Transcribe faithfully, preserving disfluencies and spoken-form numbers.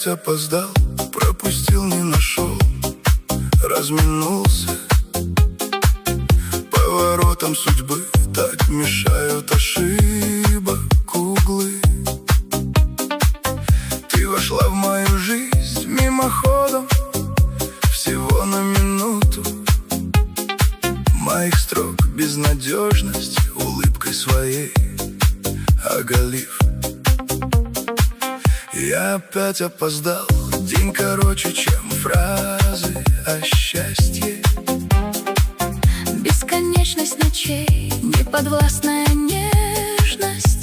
опять опоздал, пропустил, не нашел, разминулся. Поворотом судьбы так мешают ошибок углы. Ты вошла в мою жизнь мимоходом, всего на минуту. Моих строк безнадежность улыбкой своей оголив. Я опять опоздал, день короче, чем фразы о счастье. Бесконечность ночей, неподвластная нежность.